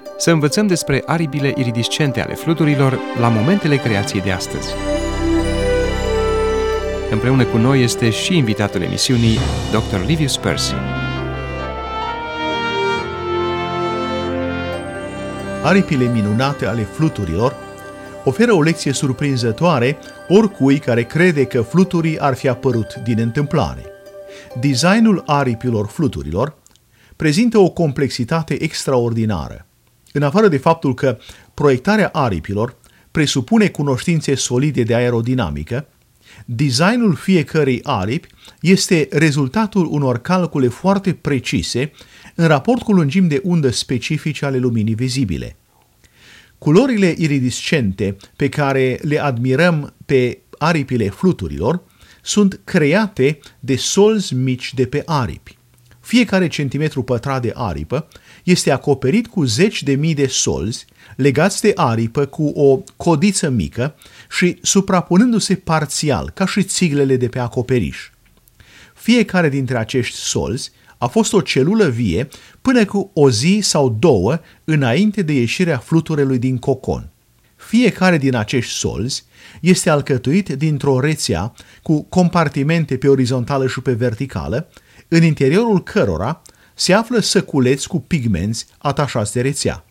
să învățăm despre aripile iridiscente ale fluturilor la momentele creației de astăzi. Împreună cu noi este și invitatul emisiunii, Dr. Livius Percy. Aripile minunate ale fluturilor oferă o lecție surprinzătoare oricui care crede că fluturii ar fi apărut din întâmplare. Designul aripilor fluturilor prezintă o complexitate extraordinară. În afară de faptul că proiectarea aripilor presupune cunoștințe solide de aerodinamică, designul fiecărei aripi este rezultatul unor calcule foarte precise în raport cu lungimi de undă specifice ale luminii vizibile. Culorile iridiscente pe care le admirăm pe aripile fluturilor sunt create de solzi mici de pe aripi. Fiecare centimetru pătrat de aripă este acoperit cu 10.000 de solzi legați de aripă cu o codiță mică și suprapunându-se parțial, ca și țiglele de pe acoperiș. Fiecare dintre acești solzi a fost o celulă vie până cu o zi sau două înainte de ieșirea fluturelui din cocon. Fiecare din acești solzi este alcătuit dintr-o rețea cu compartimente pe orizontală și pe verticală, în interiorul cărora se află săculeți cu pigmenți atașați de rețea.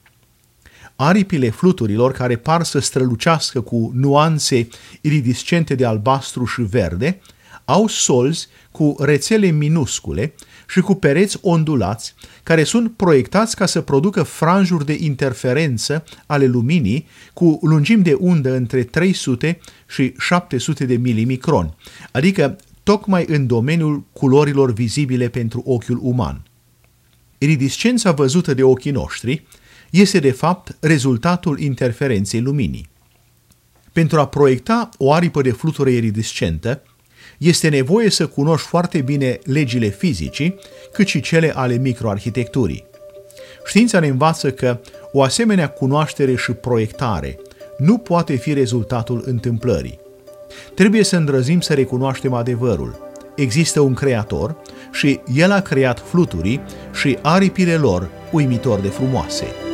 Aripile fluturilor, care par să strălucească cu nuanțe iridiscente de albastru și verde, au solzi cu rețele minuscule și cu pereți ondulați, care sunt proiectați ca să producă franjuri de interferență ale luminii cu lungimi de undă între 300 și 700 de milimicroni, adică tocmai în domeniul culorilor vizibile pentru ochiul uman. Iridiscența văzută de ochii noștri este de fapt rezultatul interferenței luminii. Pentru a proiecta o aripă de flutură iridiscentă, este nevoie să cunoști foarte bine legile fizicii, cât și cele ale microarhitecturii. Știința ne învață că o asemenea cunoaștere și proiectare nu poate fi rezultatul întâmplării. Trebuie să îndrăzim să recunoaștem adevărul. Există un creator și el a creat fluturii și aripile lor uimitor de frumoase.